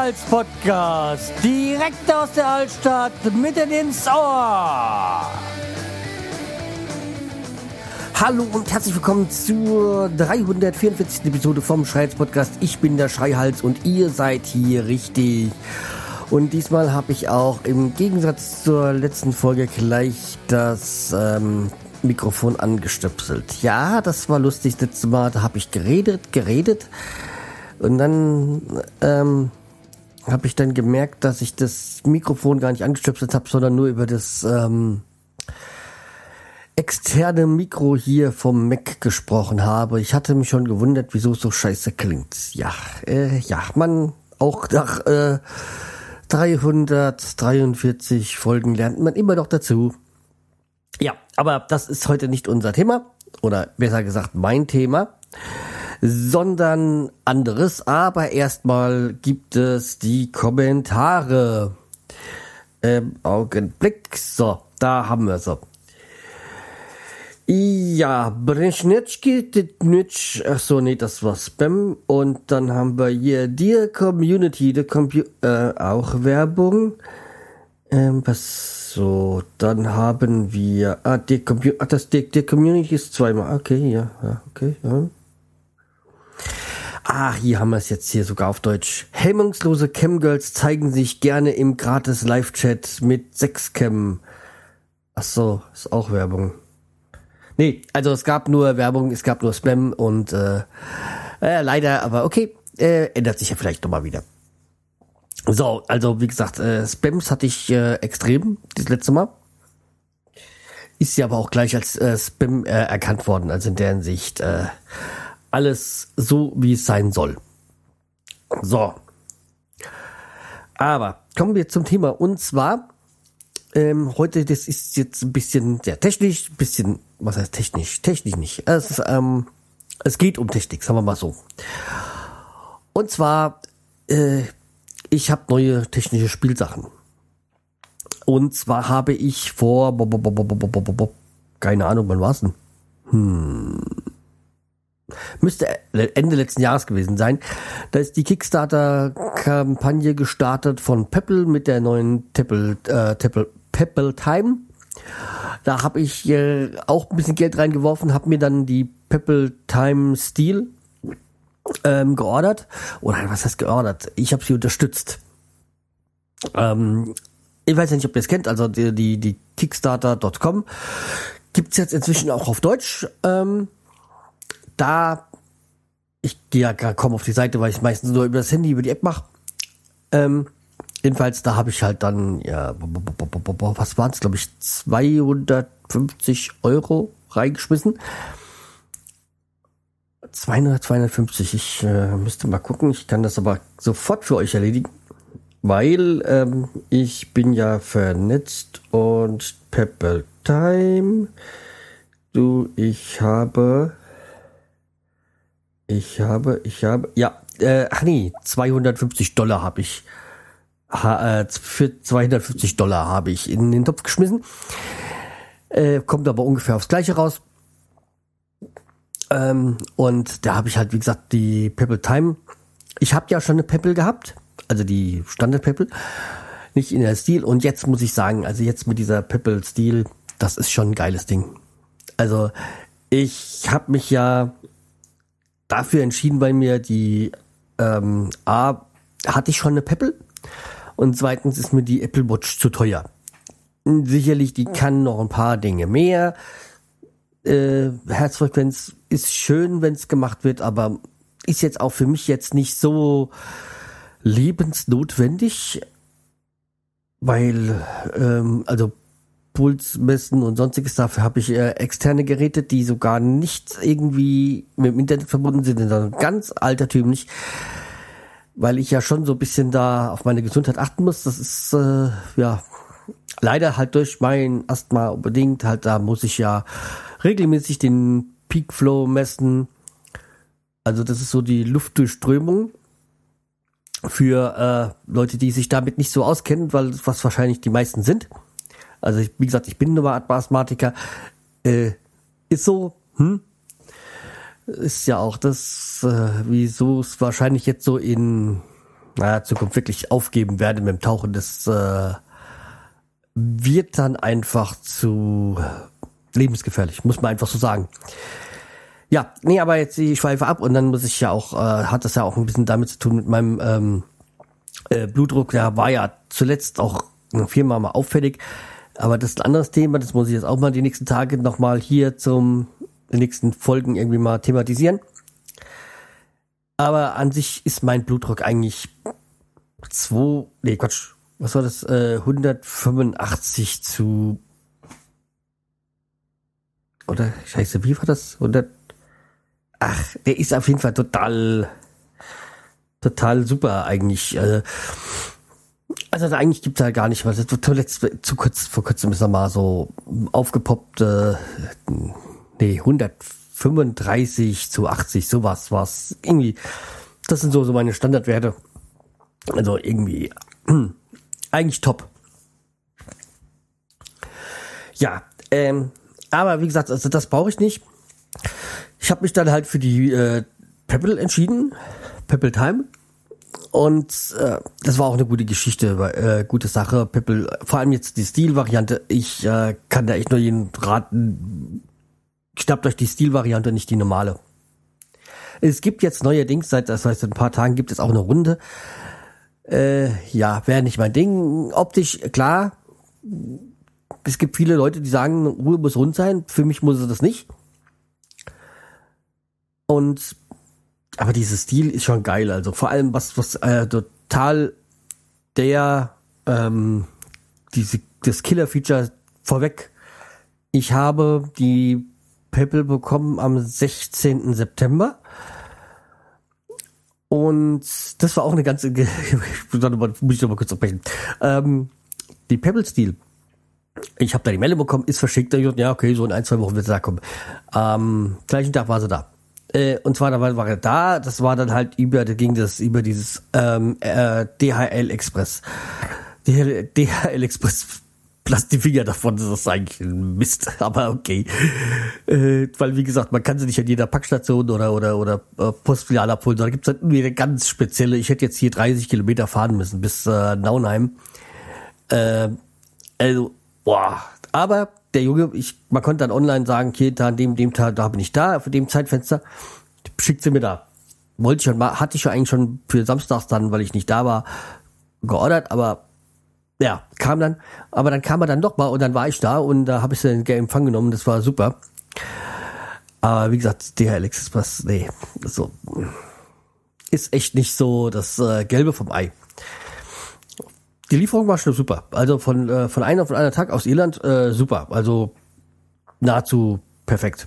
Schreihals-Podcast, direkt aus der Altstadt, mitten ins Ohr. Hallo und herzlich willkommen zur 344. Episode vom Schreihals-Podcast. Ich bin der Schreihals und ihr seid hier richtig. Und diesmal habe ich auch im Gegensatz zur letzten Folge gleich das Mikrofon angestöpselt. Ja, das war lustig. Letztes Mal, da habe ich geredet. Und dann habe ich dann gemerkt, dass ich das Mikrofon gar nicht angestöpselt habe, sondern nur über das externe Mikro hier vom Mac gesprochen habe. Ich hatte mich schon gewundert, wieso es so scheiße klingt. Ja, man auch nach 343 Folgen lernt man immer noch dazu. Ja, aber das ist heute nicht unser Thema, oder besser gesagt mein Thema, sondern anderes. Aber erstmal gibt es die Kommentare. Augenblick. So, da haben wir so. Ja, Breschnitschki, achso, nee, das war Spam. Und dann haben wir hier Dear Community, auch Werbung. Dann haben wir, Dear Community ist zweimal, okay, ja. Hier haben wir es jetzt hier sogar auf Deutsch. Hemmungslose Camgirls zeigen sich gerne im gratis Live-Chat mit Sexcam. Achso, ist auch Werbung. Nee, also es gab nur Werbung, es gab nur Spam und leider, aber okay, ändert sich ja vielleicht nochmal wieder. So, also wie gesagt, Spams hatte ich extrem das letzte Mal. Ist ja aber auch gleich als Spam erkannt worden, also in der Hinsicht alles so, wie es sein soll. So. Aber kommen wir zum Thema. Und zwar, heute, das ist jetzt ein bisschen sehr technisch, was heißt technisch? Technisch nicht. Es geht um Technik, sagen wir mal so. Und zwar, ich habe neue technische Spielsachen. Und zwar habe ich vor, keine Ahnung, wann war's denn? Müsste Ende letzten Jahres gewesen sein. Da ist die Kickstarter-Kampagne gestartet von Peppl mit der neuen Peppl Time. Da habe ich auch ein bisschen Geld reingeworfen, habe mir dann die Peppl Time Steel geordert. Oder was heißt geordert? Ich habe sie unterstützt. Ich weiß ja nicht, ob ihr es kennt, also die Kickstarter.com gibt's jetzt inzwischen auch auf Deutsch. Ich gehe ja kaum auf die Seite, weil ich meistens nur über das Handy, über die App mache. Jedenfalls, da habe ich halt dann, ja, was waren es, glaube ich, 250 Euro reingeschmissen. 250, ich müsste mal gucken, ich kann das aber sofort für euch erledigen, weil ich bin ja vernetzt und Peppl Time, ich habe, 250 Dollar habe ich, für 250 Dollar habe ich in den Topf geschmissen, kommt aber ungefähr aufs Gleiche raus. Und da habe ich halt, wie gesagt, die Peppl Time. Ich habe ja schon eine Peppl gehabt, also die Standard Peppl, nicht in der Stil. Und jetzt muss ich sagen, also jetzt mit dieser Peppl Stil, das ist schon ein geiles Ding. Also ich habe mich ja dafür entschieden, weil mir die hatte ich schon eine Peppl und zweitens ist mir die Apple Watch zu teuer. Sicherlich, die kann noch ein paar Dinge mehr. Herzfrequenz ist schön, wenn es gemacht wird, aber ist jetzt auch für mich jetzt nicht so lebensnotwendig, weil also Puls messen und sonstiges, dafür habe ich externe Geräte, die sogar nicht irgendwie mit dem Internet verbunden sind, sondern ganz altertümlich, weil ich ja schon so ein bisschen da auf meine Gesundheit achten muss. Das ist leider halt durch mein Asthma bedingt, halt da muss ich ja regelmäßig den Peak Flow messen. Also das ist so die Luftdurchströmung für Leute, die sich damit nicht so auskennen, weil was wahrscheinlich die meisten sind. Also wie gesagt, ich bin nur Asthmatiker. Ist so, ist ja auch das, wieso es wahrscheinlich jetzt so in Zukunft wirklich aufgeben werde mit dem Tauchen. Das wird dann einfach zu lebensgefährlich, muss man einfach so sagen. Ja, nee, aber jetzt ich schweife ab und dann muss ich ja auch, hat das ja auch ein bisschen damit zu tun mit meinem Blutdruck. Der war ja zuletzt auch 4-mal mal auffällig, aber das ist ein anderes Thema. Das muss ich jetzt auch mal die nächsten Tage nochmal hier den nächsten Folgen irgendwie mal thematisieren. Aber an sich ist mein Blutdruck eigentlich 185 zu, oder scheiße, wie war das? 100, der ist auf jeden Fall total super eigentlich. Also eigentlich gibt's ja gar nicht was. Vor kurzem ist er mal so aufgepoppt, 135 zu 80, sowas war's. Irgendwie, das sind so meine Standardwerte. Also irgendwie, eigentlich top. Ja, aber wie gesagt, also das brauche ich nicht. Ich habe mich dann halt für die Pebble entschieden, Pebble Time. Und das war auch eine gute Geschichte, gute Sache. Pebble, vor allem jetzt die Stil-Variante. Ich kann da echt nur jeden raten, schnappt euch die Stil-Variante, nicht die normale. Es gibt jetzt neuerdings, seit ein paar Tagen gibt es auch eine Runde. Ja, wäre nicht mein Ding. Optisch, klar, es gibt viele Leute, die sagen, Ruhe muss rund sein. Für mich muss es das nicht. Aber dieses Stil ist schon geil. Also vor allem was total das Killer-Feature vorweg. Ich habe die Pebble bekommen am 16. September. Und das war auch eine ganze, muss ich noch mal kurz sprechen. Die Pebble Steel. Ich habe da die Meldung bekommen, ist verschickt. Ja, okay, so in 1-2 Wochen wird sie da kommen. Gleichen Tag war sie da. Und zwar war er da, das war dann halt über dieses DHL Express. DHL Express, lasst die Finger davon, das ist eigentlich ein Mist, aber okay. Weil wie gesagt, man kann sie nicht an jeder Packstation oder Postfiliale abholen, sondern gibt's halt irgendwie eine ganz spezielle, ich hätte jetzt hier 30 Kilometer fahren müssen bis Nauenheim. Aber der Junge, man konnte dann online sagen, okay, da an dem Tag, da bin ich da, für dem Zeitfenster, schickt sie mir da. Hatte ich eigentlich schon für samstags dann, weil ich nicht da war, geordert, aber ja, dann kam er dann doch mal und dann war ich da und da habe ich den Empfang genommen, das war super. Aber wie gesagt, DHL Express, nee, so ist echt nicht so das Gelbe vom Ei. Die Lieferung war schon super. Also von einem auf den anderen Tag aus Irland, super. Also nahezu perfekt.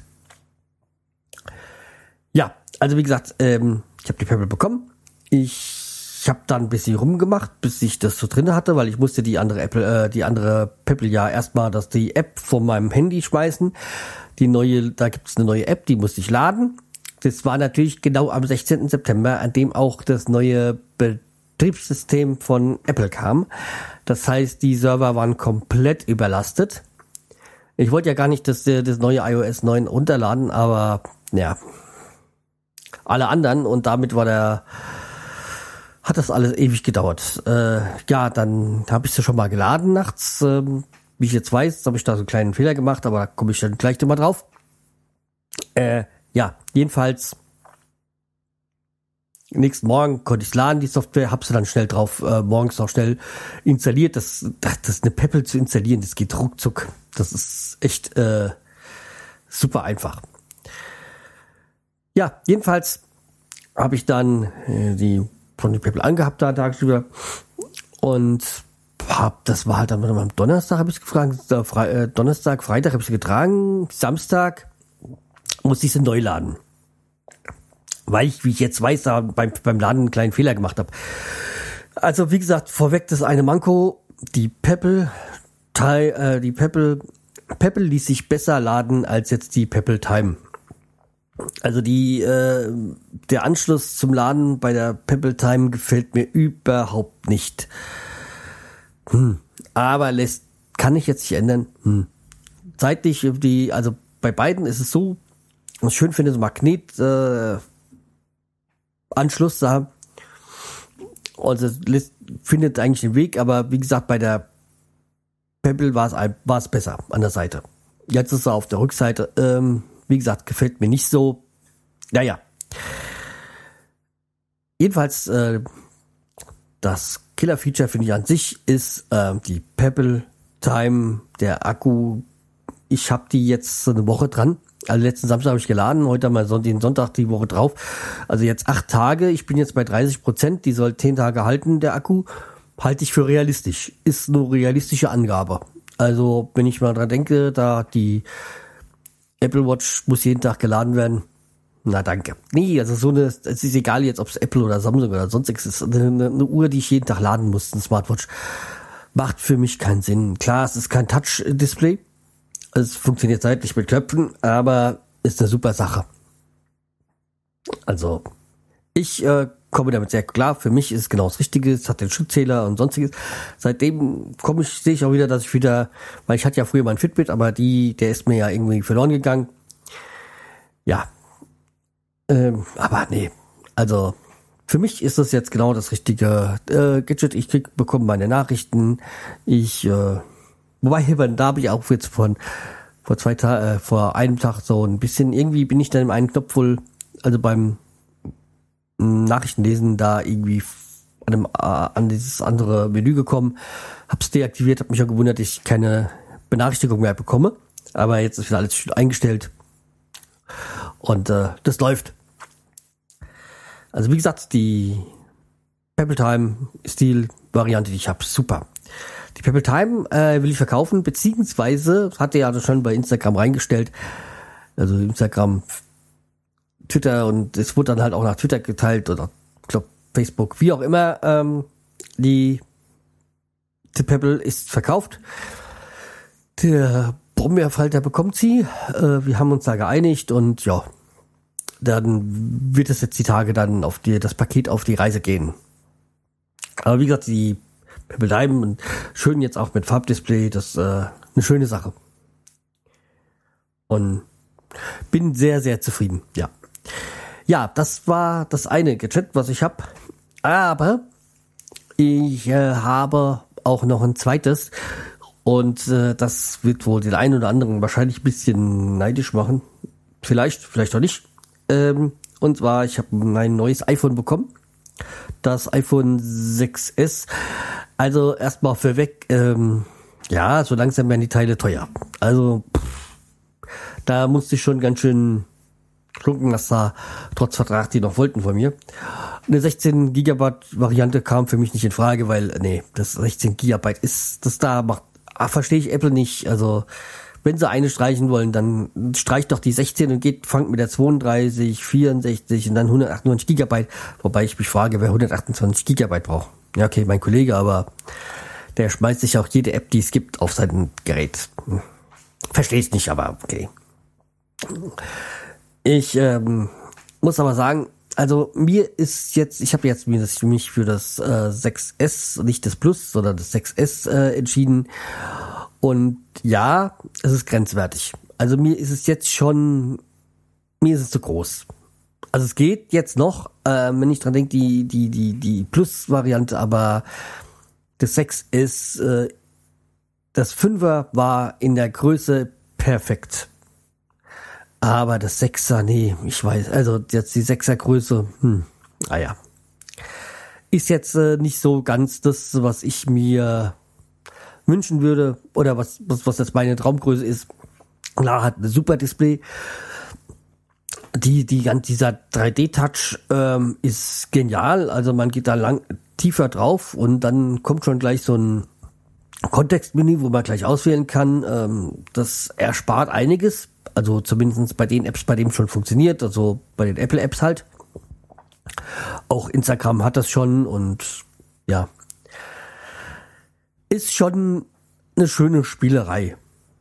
Ja, also wie gesagt, ich habe die Pebble bekommen. Ich habe dann ein bisschen rumgemacht, bis ich das so drin hatte, weil ich musste die andere Pebble ja erstmal die App von meinem Handy schmeißen. Da gibt's eine neue App, die musste ich laden. Das war natürlich genau am 16. September, an dem auch das neue Betriebssystem von Apple kam. Das heißt, die Server waren komplett überlastet. Ich wollte ja gar nicht das neue iOS 9 runterladen, aber ja, alle anderen und damit hat das alles ewig gedauert. Ja, dann habe ich sie schon mal geladen nachts. Wie ich jetzt weiß, habe ich da so einen kleinen Fehler gemacht, aber da komme ich dann gleich nochmal drauf. Ja, jedenfalls nächsten Morgen konnte ich laden, die Software, habe sie dann schnell drauf, morgens auch schnell installiert. Das eine Pebble zu installieren, das geht ruckzuck. Das ist echt super einfach. Ja, jedenfalls habe ich dann die Pebble angehabt da tagsüber und das war halt dann am Donnerstag habe ich es gefragt, Donnerstag, Freitag habe ich sie getragen, Samstag musste ich sie neu laden. Weil ich, wie ich jetzt weiß, da beim Laden einen kleinen Fehler gemacht habe. Also wie gesagt, vorweg das eine Manko, die Pebble ließ sich besser laden als jetzt die Pebble Time. Also der Anschluss zum Laden bei der Pebble Time gefällt mir überhaupt nicht. Aber kann ich jetzt nicht ändern. Zeitlich also bei beiden ist es so, was ich schön finde, so Magnet Anschluss da. Also findet eigentlich den Weg, aber wie gesagt, bei der Pebble war es besser an der Seite. Jetzt ist er auf der Rückseite. Wie gesagt, gefällt mir nicht so. Naja. Jedenfalls, das Killer-Feature finde ich an sich ist die Pebble Time, der Akku. Ich habe die jetzt so eine Woche dran. Also letzten Samstag habe ich geladen, heute mal den Sonntag die Woche drauf. Also jetzt 8 Tage, ich bin jetzt bei 30%, die soll 10 Tage halten, der Akku. Halte ich für realistisch. Ist eine realistische Angabe. Also wenn ich mal dran denke, da die Apple Watch muss jeden Tag geladen werden. Na danke. Nee, also es ist egal jetzt, ob es Apple oder Samsung oder sonstiges ist. Eine Uhr, die ich jeden Tag laden muss, ein Smartwatch, macht für mich keinen Sinn. Klar, es ist kein Touch-Display. Es funktioniert seitlich mit Knöpfen, aber ist eine super Sache. Also, ich komme damit sehr klar. Für mich ist es genau das Richtige. Es hat den Schrittzähler und sonstiges. Seitdem sehe ich auch wieder, dass ich wieder, weil ich hatte ja früher mal ein Fitbit, aber der ist mir ja irgendwie verloren gegangen. Ja. Aber nee. Also, für mich ist das jetzt genau das richtige Gadget. Ich bekomme meine Nachrichten. Wobei, da habe ich auch jetzt vor einem Tag so ein bisschen, irgendwie bin ich dann im einen Knopf wohl, also beim Nachrichtenlesen da irgendwie an dieses andere Menü gekommen, hab's deaktiviert, hab mich auch gewundert, dass ich keine Benachrichtigung mehr bekomme, aber jetzt ist wieder alles schön eingestellt und das läuft. Also wie gesagt, die Pebble Time Stil-Variante, die ich habe, super. Die Pebble Time will ich verkaufen, beziehungsweise hatte ja schon bei Instagram reingestellt, also Instagram, Twitter, und es wurde dann halt auch nach Twitter geteilt oder ich glaube Facebook, wie auch immer. Die Pebble ist verkauft. Der Brombeerfalter bekommt sie. Wir haben uns da geeinigt und ja, dann wird es jetzt die Tage dann das Paket auf die Reise gehen. Aber wie gesagt, die Pebble Time und schön jetzt auch mit Farbdisplay, das ist eine schöne Sache. Und bin sehr, sehr zufrieden, ja. Ja, das war das eine Gadget, was ich habe. Aber ich habe auch noch ein zweites. Und das wird wohl den einen oder anderen wahrscheinlich ein bisschen neidisch machen. Vielleicht auch nicht. Und zwar, ich habe mein neues iPhone bekommen. Das iPhone 6S. Also erstmal vorweg, ja, so langsam werden die Teile teuer. Also da musste ich schon ganz schön schlucken, dass da trotz Vertrag die noch wollten von mir. Eine 16 Gigabyte Variante kam für mich nicht in Frage, weil, nee, das 16 Gigabyte ist, verstehe ich Apple nicht. Also, wenn sie eine streichen wollen, dann streicht doch die 16 und fangt mit der 32, 64 und dann 198 Gigabyte. Wobei ich mich frage, wer 128 Gigabyte braucht. Ja, okay, mein Kollege, aber der schmeißt sich auch jede App, die es gibt, auf sein Gerät. Verstehe ich nicht, aber okay. Ich muss aber sagen, also ich habe jetzt mich für das 6S, nicht das Plus, sondern das 6S entschieden. Und ja, es ist grenzwertig. Also mir ist es zu groß. Also es geht jetzt noch, wenn ich dran denke, die Plus-Variante, aber das 6S, das 5er war in der Größe perfekt. Aber das 6er, nee, ich weiß, also jetzt die 6er Größe, naja. Ist jetzt nicht so ganz das, was ich mir wünschen würde, oder was jetzt meine Traumgröße ist. Klar, hat ein super Display. Dieser 3D-Touch ist genial, also man geht da tiefer drauf und dann kommt schon gleich so ein Kontextmenü, wo man gleich auswählen kann. Das erspart einiges. Also zumindest bei den Apps, bei denen schon funktioniert, also bei den Apple-Apps halt. Auch Instagram hat das schon und ja. Ist schon eine schöne Spielerei.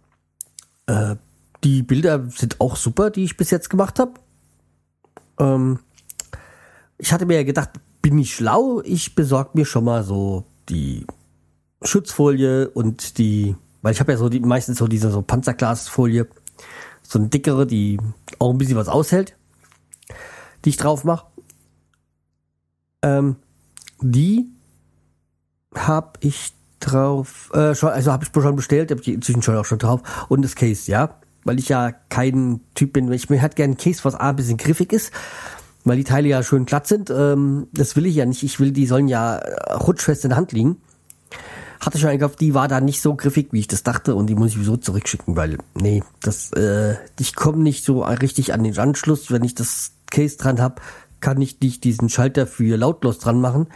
Die Bilder sind auch super, die ich bis jetzt gemacht habe. Ich hatte mir ja gedacht, bin ich schlau? Ich besorge mir schon mal so die Schutzfolie und weil ich habe ja meistens diese Panzerglasfolie, so eine dickere, die auch ein bisschen was aushält, die ich drauf mache. Die habe ich drauf, habe ich schon bestellt, habe ich inzwischen schon auch schon drauf. Und das Case, ja. Weil ich ja kein Typ bin, ich mir halt gerne ein Case, was ein bisschen griffig ist, weil die Teile ja schön glatt sind. Das will ich ja nicht. Ich will, die sollen ja rutschfest in der Hand liegen. Hatte schon eingekauft, die war da nicht so griffig, wie ich das dachte, und die muss ich sowieso zurückschicken, weil, nee, ich komme nicht so richtig an den Anschluss. Wenn ich das Case dran habe, kann ich nicht diesen Schalter für lautlos dran machen.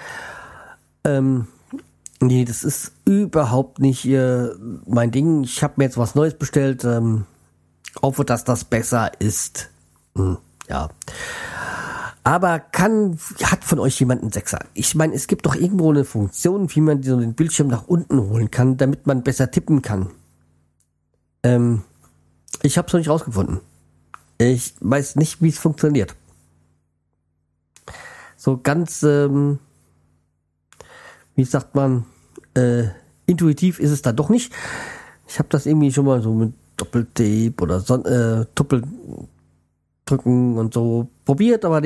Nee, das ist überhaupt nicht mein Ding. Ich habe mir jetzt was Neues bestellt. Hoffe, dass das besser ist. Ja. Aber hat von euch jemand einen Sechser? Ich meine, es gibt doch irgendwo eine Funktion, wie man so den Bildschirm nach unten holen kann, damit man besser tippen kann. Ich habe es noch nicht rausgefunden. Ich weiß nicht, wie es funktioniert. So ganz, wie sagt man, intuitiv ist es da doch nicht. Ich habe das irgendwie schon mal so mit Doppeltape oder Doppel drücken und so probiert, aber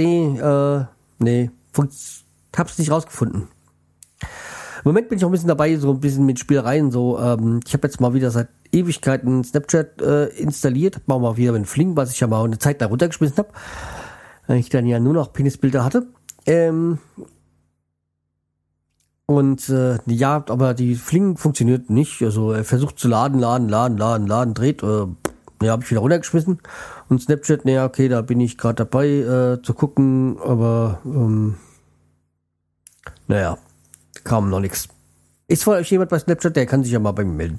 hab's nicht rausgefunden. Im Moment bin ich auch ein bisschen dabei, so ein bisschen mit Spielereien, so, ich habe jetzt mal wieder seit Ewigkeiten Snapchat installiert, hab mal wieder mit Fling, was ich ja mal eine Zeit da runtergeschmissen habe, weil ich dann ja nur noch Penisbilder hatte. Ja, aber die Fling funktioniert nicht, also er versucht zu laden, dreht, habe ich wieder runtergeschmissen. Und Snapchat, okay, da bin ich gerade dabei zu gucken, aber kam noch nichts. Ist von euch jemand bei Snapchat, der kann sich ja mal bei mir melden.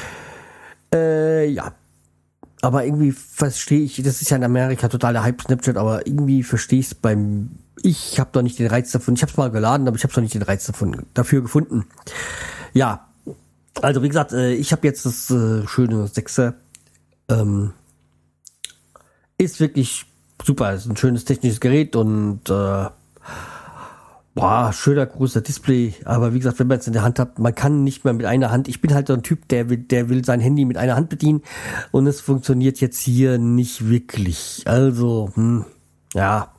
Ja. Aber irgendwie verstehe ich, das ist ja in Amerika total der Hype Snapchat, aber irgendwie verstehe ich es ich habe doch nicht den Reiz davon, ich habe es mal geladen, aber ich habe doch nicht den Reiz dafür gefunden. Ja, also wie gesagt, ich habe jetzt das schöne 6er. Ist wirklich super, ist ein schönes technisches Gerät und schöner großer Display, aber wie gesagt, wenn man es in der Hand hat, man kann nicht mehr mit einer Hand, ich bin halt so ein Typ, der will sein Handy mit einer Hand bedienen und es funktioniert jetzt hier nicht wirklich, also, ja.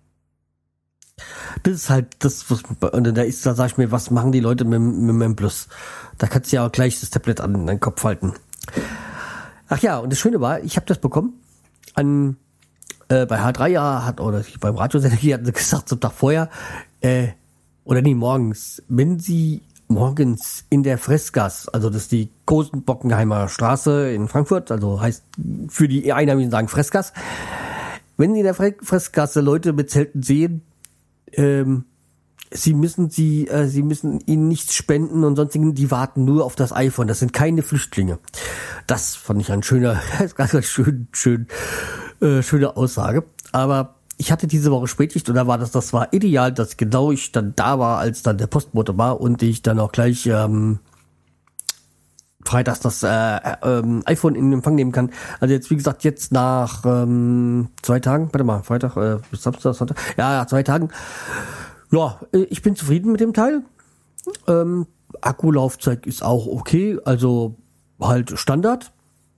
Das ist halt das, da sag ich mir, was machen die Leute mit dem M Plus? Da kannst du ja auch gleich das Tablet an deinen Kopf halten. Ach ja, und das Schöne war, ich habe das bekommen bei H3 beim Radiosender hatten sie gesagt, zum Tag vorher, morgens, wenn sie morgens in der Fressgasse, also das ist die Gosen-Bockenheimer Straße in Frankfurt, also heißt für die Einheimischen sagen Fressgasse, wenn sie in der Fressgasse Leute mit Zelten sehen, sie müssen ihnen nichts spenden und sonstigen, die warten nur auf das iPhone. Das sind keine Flüchtlinge. Das fand ich ein schöne Aussage. Aber ich hatte diese Woche Spätschicht und das war ideal, dass genau ich dann da war, als dann der Postbote war und ich dann auch gleich freitags das iPhone in Empfang nehmen kann. Also jetzt, wie gesagt, jetzt nach 2 Tagen, Freitag bis Samstag, Sonntag, 2 Tagen. Ja, ich bin zufrieden mit dem Teil. Akkulaufzeit ist auch okay, also halt Standard.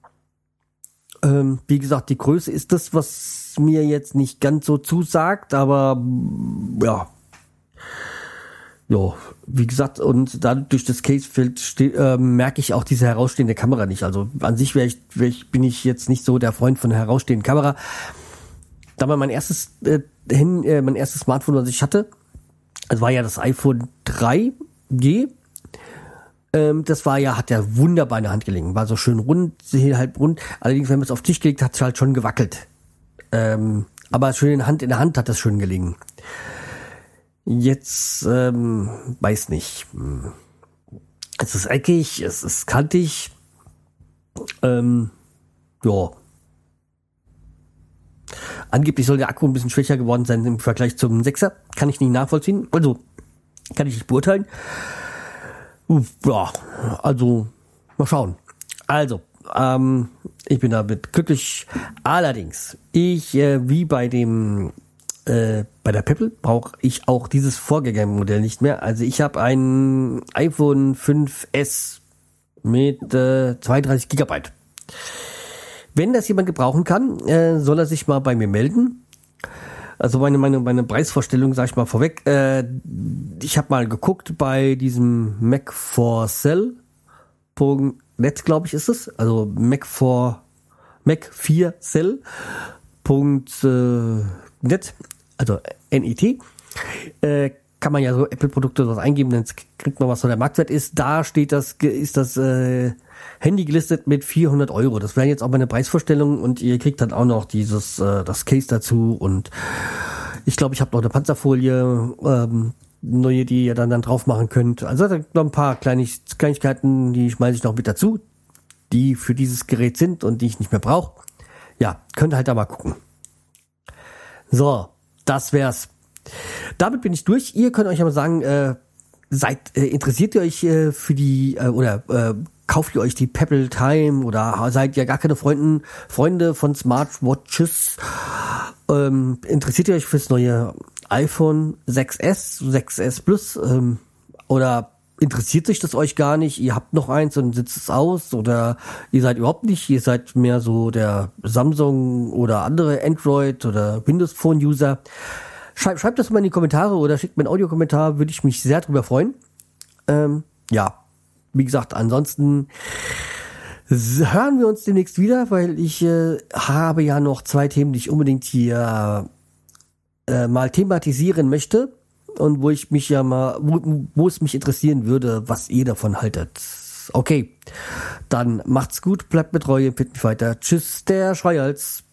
Wie gesagt, die Größe ist das, was mir jetzt nicht ganz so zusagt, aber ja. Ja, wie gesagt, und dann durch das Casefeld merke ich auch diese herausstehende Kamera nicht. Also an sich bin ich jetzt nicht so der Freund von der herausstehenden Kamera. Da war mein erstes Smartphone, was ich hatte, das war ja das iPhone 3G. Das hat ja wunderbar in der Hand gelegen. War so schön rund, halb rund. Allerdings, wenn man es auf den Tisch gelegt hat, hat es halt schon gewackelt. Aber schön in der Hand hat das schön gelegen. Jetzt, weiß nicht. Es ist eckig, es ist kantig. Ja. Angeblich soll der Akku ein bisschen schwächer geworden sein im Vergleich zum 6er. Kann ich nicht nachvollziehen. Also, kann ich nicht beurteilen. Ja, also, mal schauen. Also, ich bin damit glücklich. Allerdings, wie bei der Pebble brauche ich auch dieses Vorgängermodell nicht mehr. Also ich habe ein iPhone 5S mit 32 Gigabyte. Wenn das jemand gebrauchen kann, soll er sich mal bei mir melden. Also meine Preisvorstellung, sag ich mal vorweg, ich habe mal geguckt bei diesem Mac4Cell.net, glaube ich, ist es. Also Mac4Cell.net, also NET. Kann man ja so Apple-Produkte was eingeben, dann kriegt man, was so der Marktwert ist. Da steht ist das Handy gelistet mit 400 Euro. Das wäre jetzt auch meine Preisvorstellung und ihr kriegt dann auch noch das Case dazu und ich glaube, ich habe noch eine Panzerfolie, neue, die ihr dann drauf machen könnt. Also noch ein paar Kleinigkeiten, die schmeiße ich noch mit dazu, die für dieses Gerät sind und die ich nicht mehr brauche. Ja, könnt ihr halt da mal gucken. So, das wär's. Damit bin ich durch. Ihr könnt euch aber sagen, interessiert ihr euch für die kauft ihr euch die Pebble Time oder seid ihr gar keine Freunde von Smartwatches? Interessiert ihr euch fürs neue iPhone 6S, 6S Plus oder interessiert sich das euch gar nicht? Ihr habt noch eins und sitzt es aus oder ihr seid überhaupt nicht, ihr seid mehr so der Samsung oder andere Android oder Windows Phone User. Schreibt das mal in die Kommentare oder schickt mir einen Audiokommentar, würde ich mich sehr drüber freuen. Ja, wie gesagt, ansonsten hören wir uns demnächst wieder, weil ich habe ja noch 2 Themen, die ich unbedingt hier mal thematisieren möchte und wo ich mich ja mal, wo es mich interessieren würde, was ihr davon haltet. Okay, dann macht's gut, bleibt mit Treue, fit mich weiter. Tschüss, der Schreihals.